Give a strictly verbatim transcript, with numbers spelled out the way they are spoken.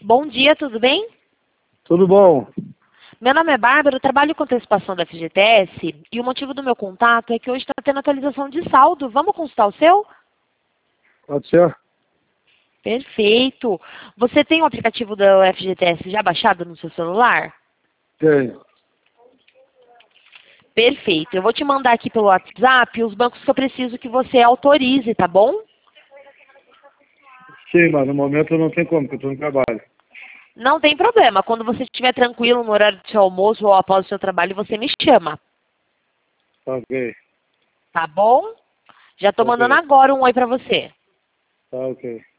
Bom dia, tudo bem? Tudo bom? Meu nome é Bárbara, eu trabalho com antecipação da F G T S e o motivo do meu contato é que hoje está tendo atualização de saldo. Vamos consultar o seu? Pode ser? Perfeito. Você tem o aplicativo da F G T S já baixado no seu celular? Tenho. Perfeito. Eu vou te mandar aqui pelo WhatsApp os bancos que eu preciso que você autorize, tá bom? Sim, mas no momento eu não tenho como, porque eu estou no trabalho. Não tem problema. Quando você estiver tranquilo no horário do seu almoço ou após o seu trabalho, você me chama. Tá ok. Tá bom? Já tô Tá mandando ok. agora um oi pra você. Tá ok.